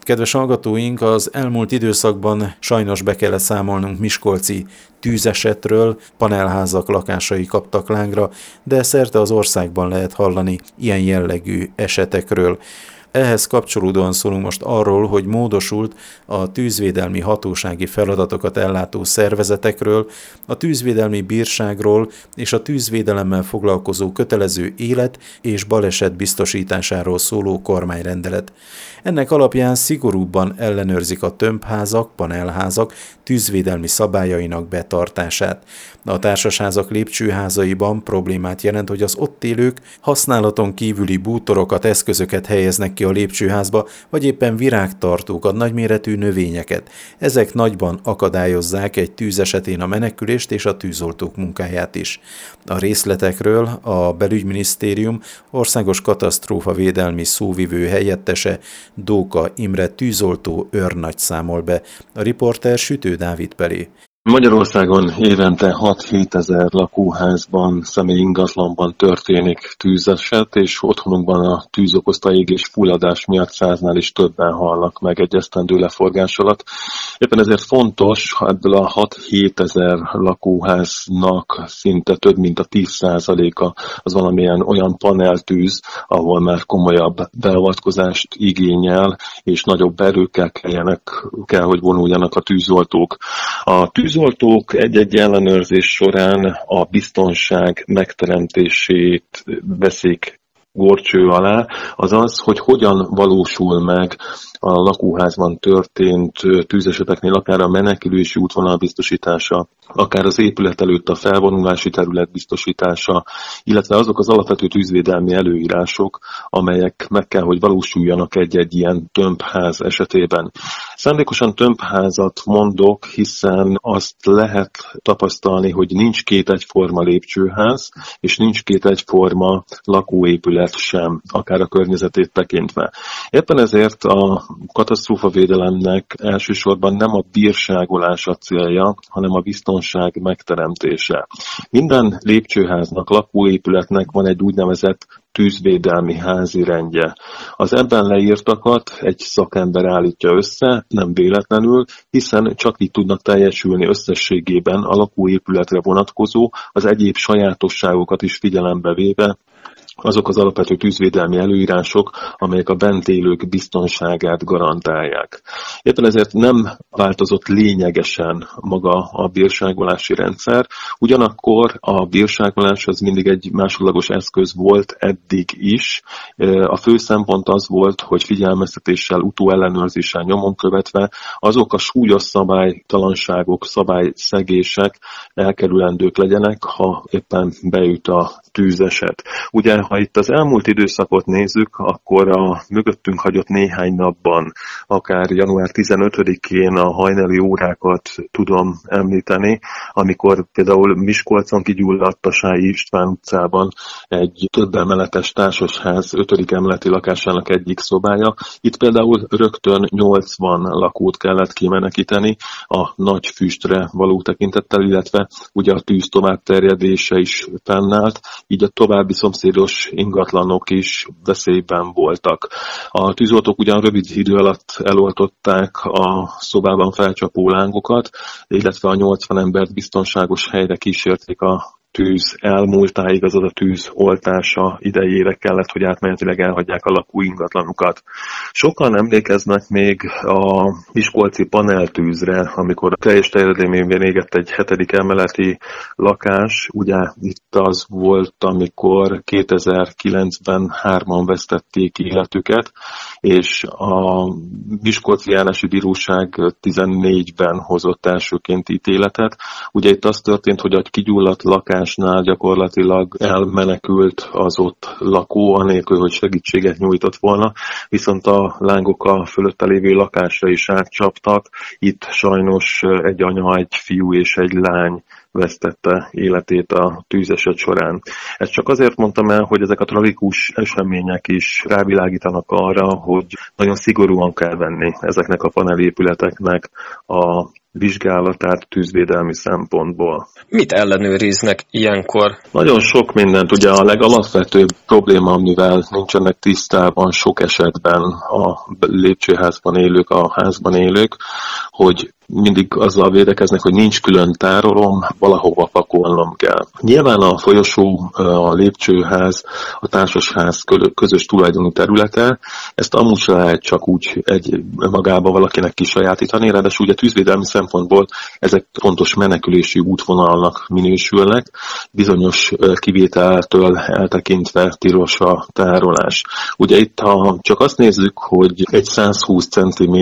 Kedves hallgatóink, az elmúlt időszakban sajnos be kellett számolnunk miskolci tűzesetről, panelházak lakásai kaptak lángra, de szerte az országban lehet hallani ilyen jellegű esetekről. Ehhez kapcsolódóan szólunk most arról, hogy módosult a tűzvédelmi hatósági feladatokat ellátó szervezetekről, a tűzvédelmi bírságról és a tűzvédelemmel foglalkozó kötelező élet- és baleset biztosításáról szóló kormányrendelet. Ennek alapján szigorúbban ellenőrzik a tömbházak, panelházak tűzvédelmi szabályainak betartását. A társasházak lépcsőházaiban problémát jelent, hogy az ott élők használaton kívüli bútorokat, eszközöket helyeznek ki a lépcsőházba, vagy éppen virágtartókat, nagyméretű növényeket. Ezek nagyban akadályozzák egy tűz esetén a menekülést és a tűzoltók munkáját is. A részletekről a Belügyminisztérium országos katasztrófavédelmi szóvivő helyettese Dóka Imre tűzoltó őrnagy számol be. A riporter Sütő Dávid Peli. Magyarországon évente 6-7 ezer lakóházban, személyi ingatlanban történik tűzeset, és otthonukban a tűz okozta égés fulladás miatt 100-nál is többen halnak meg egy esztendő leforgás alatt. Éppen ezért fontos, ebből a 6-7 ezer lakóháznak szinte több mint a 10%-a az valamilyen olyan paneltűz, ahol már komolyabb beavatkozást igényel, és nagyobb erőkkel kell, hogy vonuljanak a tűzoltók. A tűzoltók egy-egy ellenőrzés során a biztonság megteremtését veszik górcső alá, azaz, hogy hogyan valósul meg a lakóházban történt tűzeseteknél, akár a menekülési útvonal biztosítása, akár az épület előtt a felvonulási terület biztosítása, illetve azok az alapvető tűzvédelmi előírások, amelyek meg kell, hogy valósuljanak egy-egy ilyen tömbház esetében. Szándékosan tömbházat mondok, hiszen azt lehet tapasztalni, hogy nincs két egyforma lépcsőház, és nincs két egyforma lakóépület sem, akár a környezetét tekintve. Éppen ezért a katasztrófavédelemnek elsősorban nem a bírságolás a célja, hanem a biztonság megteremtése. Minden lépcsőháznak, lakóépületnek van egy úgynevezett tűzvédelmi házi rendje. Az ebben leírtakat egy szakember állítja össze, nem véletlenül, hiszen csak így tudnak teljesülni összességében a lakóépületre vonatkozó, az egyéb sajátosságokat is figyelembe véve, azok az alapvető tűzvédelmi előírások, amelyek a bent élők biztonságát garantálják. Éppen ezért nem változott lényegesen maga a bírságolási rendszer, ugyanakkor a bírságolás az mindig egy másodlagos eszköz volt eddig is. A fő szempont az volt, hogy figyelmeztetéssel, utóellenőrzéssel nyomon követve azok a súlyos szabálytalanságok, szabályszegések elkerülendők legyenek, ha éppen beüt a tűzeset. Ugye, ha itt az elmúlt időszakot nézzük, akkor a mögöttünk hagyott néhány napban, akár január 15-én a hajnali órákat tudom említeni, amikor például Miskolcon kigyulladt a Sályi István utcában egy több emeletes társasház 5. emeleti lakásának egyik szobája. Itt például rögtön 80 lakót kellett kimenekíteni a nagy füstre való tekintettel, illetve ugye a tűz továbbterjedése is fennállt, így a további szomszédos ingatlanok is veszélyben voltak. A tűzoltók ugyan rövid idő alatt eloltották a szobában felcsapó lángokat, illetve a 80 embert biztonságos helyre kísérték a tűz elmúltáig, azaz a tűz oltása idejére kellett, hogy átmenetileg elhagyják a lakóingatlanukat. Sokan emlékeznek még a miskolci paneltűzre, amikor a teljes terjedelmében égett egy 7. emeleti lakás. Ugye itt az volt, amikor 2009-ben 3-an vesztették életüket, és a Miskolci Járási Bíróság 14-ben hozott elsőként ítéletet. Ugye itt az történt, hogy a kigyulladt lakásnál gyakorlatilag elmenekült az ott lakó, anélkül, hogy segítséget nyújtott volna, viszont a lángok a fölötte lévő lakásra is átcsaptak. Itt sajnos egy anya, egy fiú és egy lány vesztette életét a tűzeset során. Ezt csak azért mondtam el, hogy ezek a tragikus események is rávilágítanak arra, hogy nagyon szigorúan kell venni ezeknek a panelépületeknek a vizsgálatát tűzvédelmi szempontból. Mit ellenőriznek ilyenkor? Nagyon sok mindent. Ugye a legalapvetőbb probléma, amivel nincsenek tisztában sok esetben a lépcsőházban élők, a házban élők, hogy mindig azzal védekeznek, hogy nincs külön tárolom, valahova pakolnom kell. Nyilván a folyosó, a lépcsőház, a társasház közös tulajdonú területe, ezt amúgy se lehet csak úgy magába valakinek kisajátítani, ráadásul ugye tűzvédelmi szempontból ezek fontos menekülési útvonalnak minősülnek, bizonyos kivételtől eltekintve tilos a tárolás. Ugye itt, ha csak azt nézzük, hogy egy 120 cm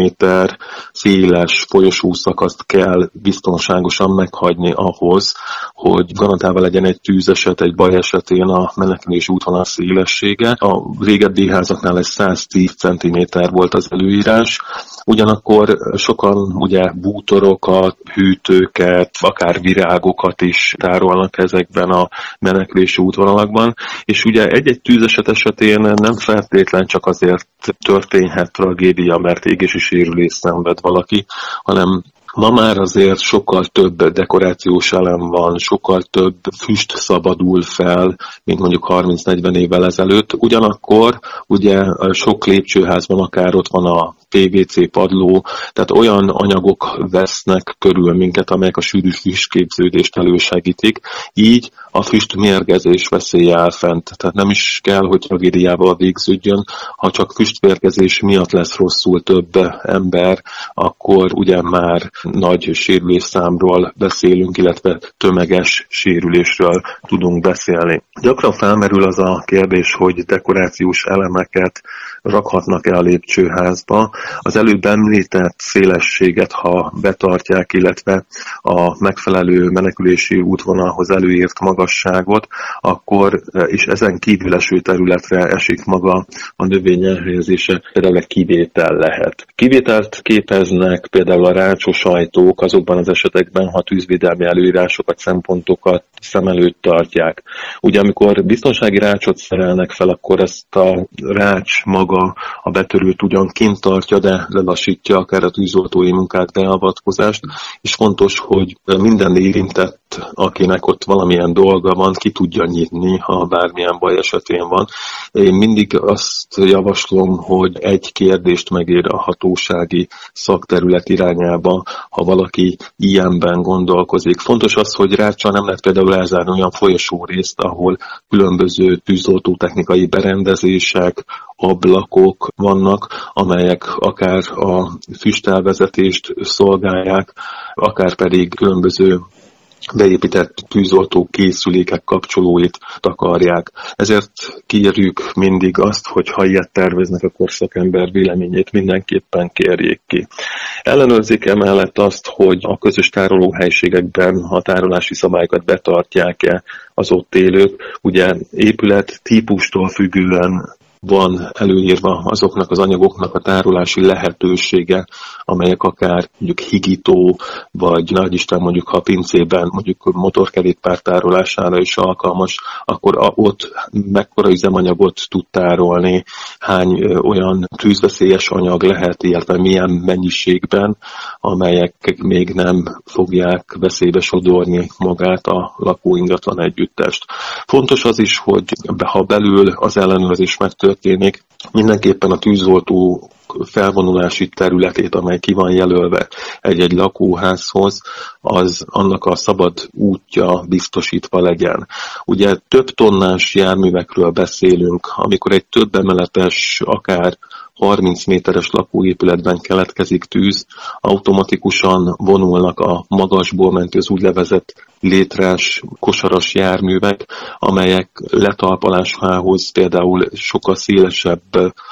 széles folyosó szakaszt kell biztonságosan meghagyni ahhoz, hogy garantálva legyen egy tűzeset, egy baj esetén a menekülési útvonal szélessége. A régebbi házaknál ez 110 cm volt az előírás, ugyanakkor sokan ugye bútorokat, hűtőket, akár virágokat is tárolnak ezekben a menekülési útvonalakban, és ugye egy-egy tűzeset esetén nem feltétlen csak azért történhet tragédia, mert égési sérülést szenved valaki, hanem ma már azért sokkal több dekorációs elem van, sokkal több füst szabadul fel, mint mondjuk 30-40 évvel ezelőtt. Ugyanakkor ugye sok lépcsőházban akár ott van a PVC padló, tehát olyan anyagok vesznek körül minket, amelyek a sűrű füstképződést elősegítik, így a füstmérgezés veszélye áll fent. Tehát nem is kell, hogy tragédiával végződjön, ha csak füstmérgezés miatt lesz rosszul több ember, akkor ugye már nagy sérülésszámról beszélünk, illetve tömeges sérülésről tudunk beszélni. Gyakran felmerül az a kérdés, hogy dekorációs elemeket rakhatnak-e a lépcsőházba. Az előbb említett szélességet, ha betartják, illetve a megfelelő menekülési útvonalhoz előírt magasságot, akkor is ezen kívül eső területre esik maga a növény elhelyezése, például egy kivétel lehet. Kivételt képeznek például a rácsos ajtók azokban az esetekben, ha tűzvédelmi előírásokat, szempontokat szem előtt tartják. Ugye amikor biztonsági rácsot szerelnek fel, akkor ezt a rács maga a betörőt ugyan kint tartja, de lelassítja akár a tűzoltói munkát, beavatkozást, és fontos, hogy minden érintett, akinek ott valamilyen dolga van, ki tudja nyitni, ha bármilyen baj esetén van. Én mindig azt javaslom, hogy egy kérdést megér a hatósági szakterület irányába, ha valaki ilyenben gondolkozik. Fontos az, hogy ráccsal nem lehet például elzárni olyan folyosó részt, ahol különböző tűzoltótechnikai berendezések, ablakok vannak, amelyek akár a füstelvezetést szolgálják, akár pedig különböző beépített tűzoltó készülékek kapcsolóit takarják. Ezért kérjük mindig azt, hogy ha ilyet terveznek, akkor szakember véleményét mindenképpen kérjék ki. Ellenőrzik emellett azt, hogy a közös tárolóhelyiségekben a tárolási szabályokat betartják-e az ott élők. Ugye épület típustól függően van előírva azoknak az anyagoknak a tárolási lehetősége, amelyek akár mondjuk higító, vagy nagyisten mondjuk ha a pincében mondjuk motorkerékpár tárolására is alkalmas, akkor ott mekkora üzemanyagot tud tárolni, hány olyan tűzveszélyes anyag lehet, illetve milyen mennyiségben, amelyek még nem fogják veszélybe sodorni magát a lakóingatlan együttest. Fontos az is, hogy ha belül az ellenőrzés megtörténik, mindenképpen a tűzoltó felvonulási területét, amely ki van jelölve egy-egy lakóházhoz, az annak a szabad útja biztosítva legyen. Ugye több tonnás járművekről beszélünk, amikor egy több emeletes, akár 30 méteres lakóépületben keletkezik tűz, automatikusan vonulnak a magasból mentő, az úgynevezett létrás, kosaras járművek, amelyek letalpalásához például sokkal szélesebb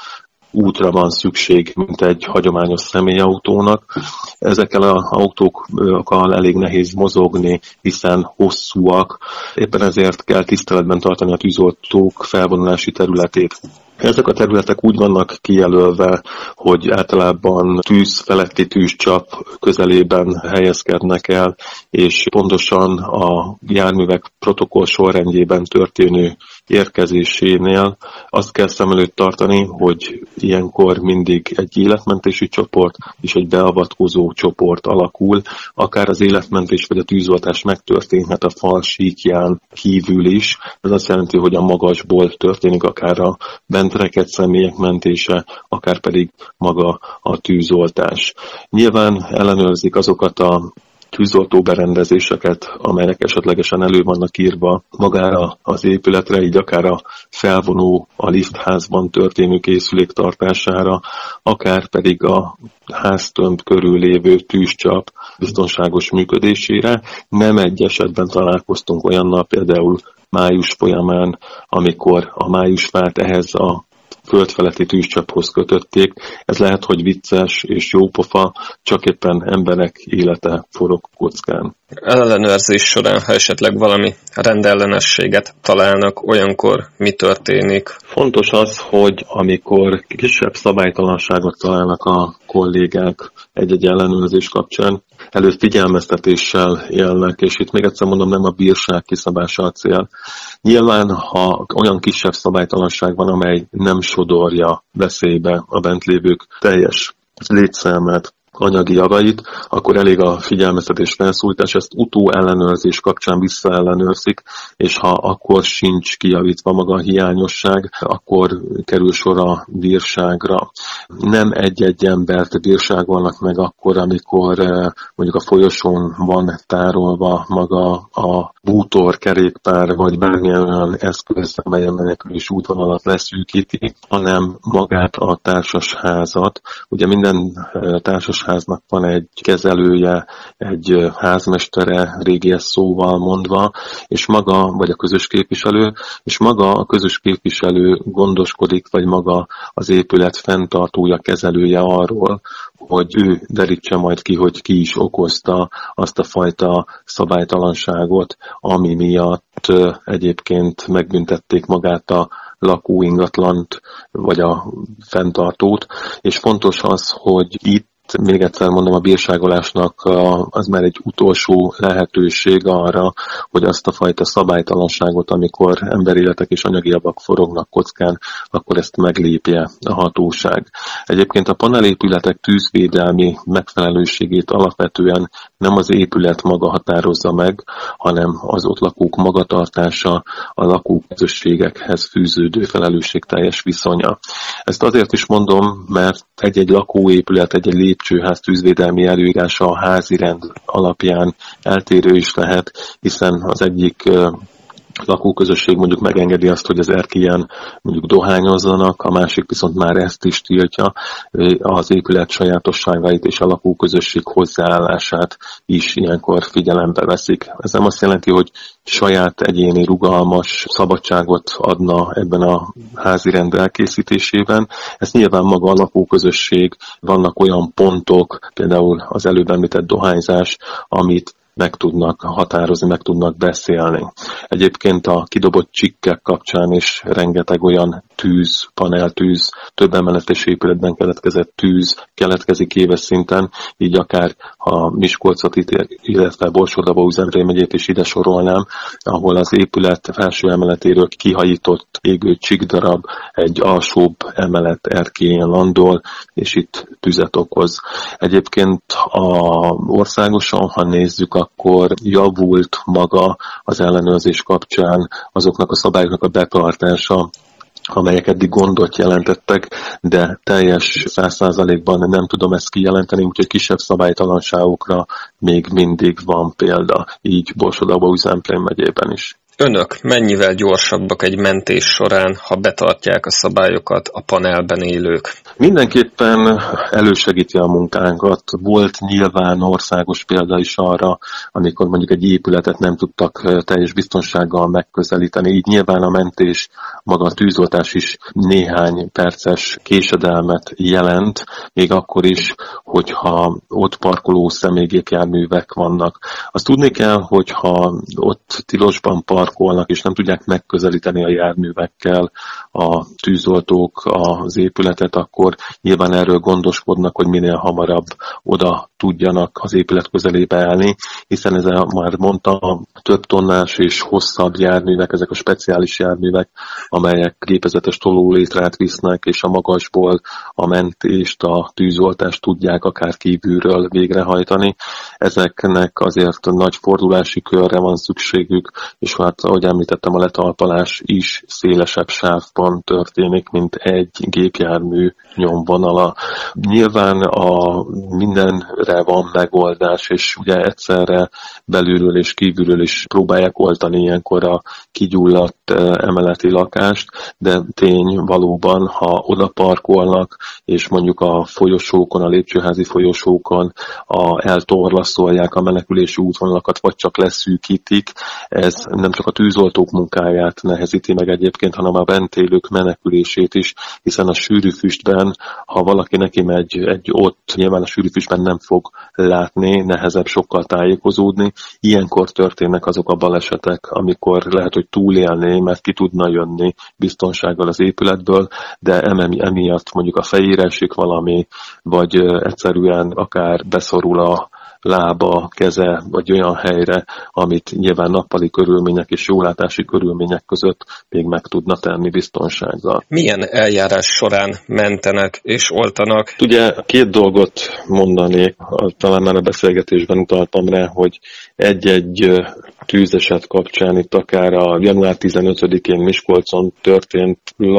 útra van szükség, mint egy hagyományos személyautónak. Ezekkel az autókkal elég nehéz mozogni, hiszen hosszúak. Éppen ezért kell tiszteletben tartani a tűzoltók felvonulási területét. Ezek a területek úgy vannak kijelölve, hogy általában tűz feletti tűzcsap közelében helyezkednek el, és pontosan a járművek protokoll sorrendjében történő érkezésénél azt kell szem előtt tartani, hogy ilyenkor mindig egy életmentési csoport és egy beavatkozó csoport alakul, akár az életmentés vagy a tűzoltás megtörténhet a fal síkján kívül is. Ez azt jelenti, hogy a magasból történik akár a bent rekedt személyek mentése, akár pedig maga a tűzoltás. Nyilván ellenőrzik azokat a tűzoltó berendezéseket, amelyek esetlegesen elő vannak írva magára az épületre, így akár a felvonó, a liftházban történő készülék tartására, akár pedig a háztömb körül lévő tűzcsap biztonságos működésére. Nem egy esetben találkoztunk olyannal, például május folyamán, amikor a májusfát ehhez a földfeletti tűzcsaphoz kötötték. Ez lehet, hogy vicces és jópofa, csak éppen emberek élete forog kockán. Ellenőrzés során, ha esetleg valami rendellenességet találnak, olyankor mi történik? Fontos az, hogy amikor kisebb szabálytalanságot találnak a kollégák egy-egy ellenőrzés kapcsán, előtt figyelmeztetéssel élnek, és itt még egyszer mondom, nem a bírság kiszabása a cél. Nyilván, ha olyan kisebb szabálytalanság van, amely nem sodorja veszélybe a bent lévők teljes létszámát, anyagi javait, akkor elég a figyelmeztetés felszólítás, ezt ellenőrzés kapcsán visszaellenőrzik, és ha akkor sincs kijavítva maga a hiányosság, akkor kerül sor a bírságra. Nem egy-egy embert bírságolnak meg akkor, amikor mondjuk a folyosón van tárolva maga a bútor, kerékpár, vagy bármilyen olyan eszköz, amelyen menekülés útvonalat leszűkíti, hanem magát a társasházat. Ugye minden társasháznak van egy kezelője, egy házmestere, régies szóval mondva, és maga, vagy a közös képviselő, és maga a közös képviselő gondoskodik, vagy maga az épület fenntartója, kezelője arról, hogy ő derítse majd ki, hogy ki is okozta azt a fajta szabálytalanságot, ami miatt egyébként megbüntették magát a lakóingatlant, vagy a fenntartót, és fontos az, hogy itt még egyszer mondom, a bírságolásnak az már egy utolsó lehetőség arra, hogy azt a fajta szabálytalanságot, amikor emberéletek és anyagi javak forognak kockán, akkor ezt meglépje a hatóság. Egyébként a panelépületek tűzvédelmi megfelelőségét alapvetően nem az épület maga határozza meg, hanem az ott lakók magatartása, a lakóközösségekhez fűződő felelősségteljes viszonya. Ezt azért is mondom, mert egy-egy lakóépület, egy-egy lépcsőház tűzvédelmi előírása a házirend alapján eltérő is lehet, hiszen az egyik lakóközösség mondjuk megengedi azt, hogy az erkélyen mondjuk dohányozzanak, a másik viszont már ezt is tiltja, az épület sajátosságait és a lakóközösség hozzáállását is ilyenkor figyelembe veszik. Ez nem azt jelenti, hogy saját egyéni rugalmas szabadságot adna ebben a házirend elkészítésében. Ez nyilván maga a lakóközösség, vannak olyan pontok, például az előbb említett dohányzás, amit meg tudnak határozni, meg tudnak beszélni. Egyébként a kidobott csikkek kapcsán is rengeteg olyan tűz, paneltűz, több emeletes épületben keletkezett tűz keletkezik éves szinten, így akár a Miskolcot, illetve Borsod-Abaúj-Zemplén megyét is ide sorolnám, ahol az épület felső emeletéről kihajított égő csikkdarab egy alsóbb emelet erkélyén landol, és itt tüzet okoz. Egyébként országosan, ha nézzük, akkor javult maga az ellenőrzés kapcsán azoknak a szabályoknak a betartása, amelyek eddig gondot jelentettek, de teljes 100%-ban nem tudom ezt kijelenteni, úgyhogy kisebb szabálytalanságokra még mindig van példa, így Borsod-Abaúj-Zemplén megyében is. Önök mennyivel gyorsabbak egy mentés során, ha betartják a szabályokat a panelben élők? Mindenképpen elősegíti a munkánkat. Volt nyilván országos példa is arra, amikor mondjuk egy épületet nem tudtak teljes biztonsággal megközelíteni. Így nyilván a mentés, maga a tűzoltás is néhány perces késedelmet jelent, még akkor is, hogyha ott parkoló személygépjárművek vannak. Azt tudni kell, hogyha ott tilosban parkolnak, és nem tudják megközelíteni a járművekkel a tűzoltók az épületet, akkor nyilván erről gondoskodnak, hogy minél hamarabb oda tudjanak az épület közelébe állni, hiszen ez már mondta, több tonnás és hosszabb járművek, ezek a speciális járművek, amelyek gépezetes tolólétrát visznek, és a magasból a mentést, a tűzoltást tudják akár kívülről végrehajtani. Ezeknek azért nagy fordulási körre van szükségük, és hát, ahogy említettem, a letalpalás is szélesebb sávban történik, mint egy gépjármű nyomvonala. Nyilván mindenre van megoldás, és ugye egyszerre belülről és kívülről is próbálják oltani ilyenkor a kigyulladt emeleti lakást, de tény valóban, ha oda parkolnak, és mondjuk a folyosókon, a lépcsőházi folyosókon eltorlaszolják a menekülési útvonalakat, vagy csak leszűkítik, ez nem csak a tűzoltók munkáját nehezíti meg egyébként, hanem a bent élők menekülését is, hiszen a sűrű füstben, ha valaki neki megy ott, nyilván a sűrű füstben nem fog látni, nehezebb sokkal tájékozódni. Ilyenkor történnek azok a balesetek, amikor lehet, hogy túlélné, mert ki tudna jönni biztonsággal az épületből, de emiatt mondjuk a fejére esik valami, vagy egyszerűen akár beszorul a lába, keze, vagy olyan helyre, amit nyilván nappali körülmények és jólátási körülmények között még meg tudna tenni biztonsággal. Milyen eljárás során mentenek és oltanak? Ugye 2 dolgot mondanék, talán már a beszélgetésben utaltam rá, hogy egy-egy tűzeset kapcsán, itt akár a január 15-én Miskolcon történt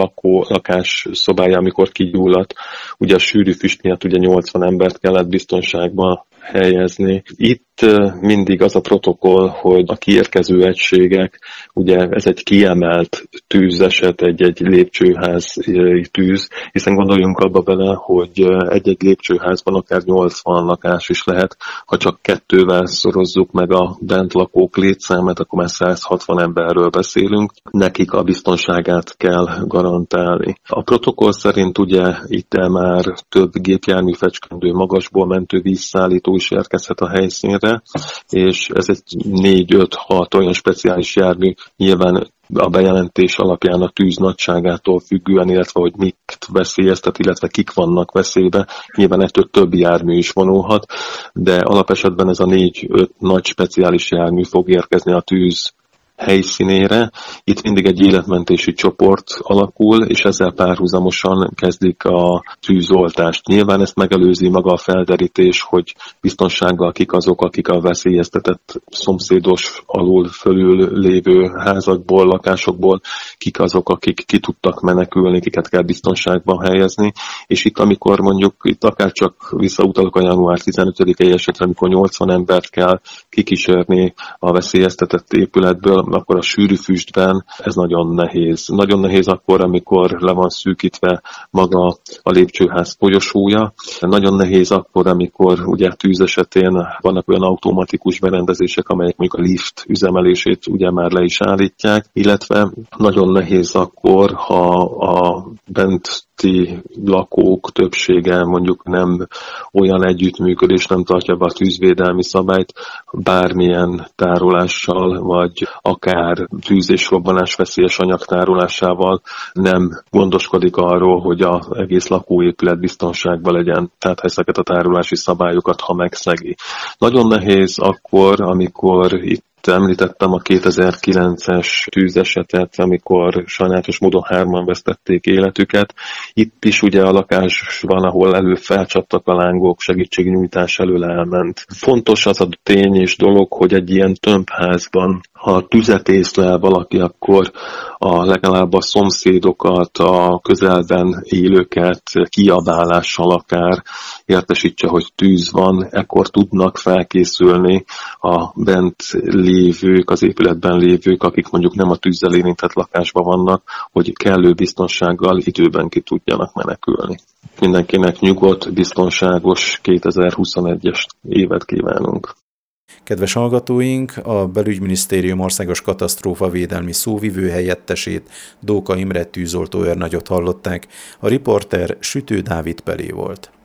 lakás szobája, amikor kigyulladt, ugye a sűrű füst miatt ugye 80 embert kellett biztonságba helyezni. Itt mindig az a protokoll, hogy a kiérkező egységek, ugye ez egy kiemelt tűzeset, egy lépcsőház tűz, hiszen gondoljunk abba bele, hogy egy-egy lépcsőházban akár 80 lakás is lehet, ha csak 2-vel szorozzuk meg a bent lakók létszámát, akkor már 160 emberről beszélünk, nekik a biztonságát kell garantálni. A protokoll szerint ugye itt már több gépjármű fecskendő magasból mentő vízszállító is érkezhet a helyszínre, és ez egy 4-5-6 olyan speciális jármű, nyilván a bejelentés alapján a tűz nagyságától függően, illetve hogy mit veszélyeztet, illetve kik vannak veszélybe. Nyilván ettől több jármű is vonulhat, de alapesetben ez a 4-5 nagy speciális jármű fog érkezni a tűz helyszínére. Itt mindig egy életmentési csoport alakul, és ezzel párhuzamosan kezdik a tűzoltást. Nyilván ezt megelőzi maga a felderítés, hogy biztonsággal kik azok, akik a veszélyeztetett szomszédos alul fölül lévő házakból, lakásokból, kik azok, akik ki tudtak menekülni, kiket kell biztonságban helyezni. És itt, amikor mondjuk, itt akár csak visszautalok a január 15-i esetre, amikor 80 embert kell kikísérni a veszélyeztetett épületből, akkor a sűrű füstben ez nagyon nehéz. Nagyon nehéz akkor, amikor le van szűkítve maga a lépcsőház folyosója. Nagyon nehéz akkor, amikor ugye tűz esetén vannak olyan automatikus berendezések, amelyek mondjuk a lift üzemelését ugye már le is állítják, illetve nagyon nehéz akkor, ha a benti lakók többsége mondjuk nem olyan együttműködés, nem tartja be a tűzvédelmi szabályt, bármilyen tárolással, vagy akár tűz- és robbanás veszélyes anyag tárolásával nem gondoskodik arról, hogy az egész lakóépület biztonságban legyen, tehát ezeket a tárolási szabályokat, ha megszegi. Nagyon nehéz akkor, amikor itt említettem a 2009-es tűzesetet, amikor sajnálatos módon 3-an vesztették életüket. Itt is ugye a lakás van, ahol felcsaptak a lángok, segítségnyújtás elől elment. Fontos az a tény és dolog, hogy egy ilyen tömbházban, ha tüzet észlel valaki, akkor legalább a szomszédokat, a közelben élőket kiabálással akár értesítse, hogy tűz van, ekkor tudnak felkészülni a bent lévők, az épületben lévők, akik mondjuk nem a tűzzel érintett lakásban vannak, hogy kellő biztonsággal időben ki tudjanak menekülni. Mindenkinek nyugodt, biztonságos 2021-es évet kívánunk. Kedves hallgatóink, a Belügyminisztérium országos katasztrófavédelmi szóvivő helyettesét, Dóka Imre tűzoltó őrnagyot hallották, a riporter Sütő Dávid Pelé volt.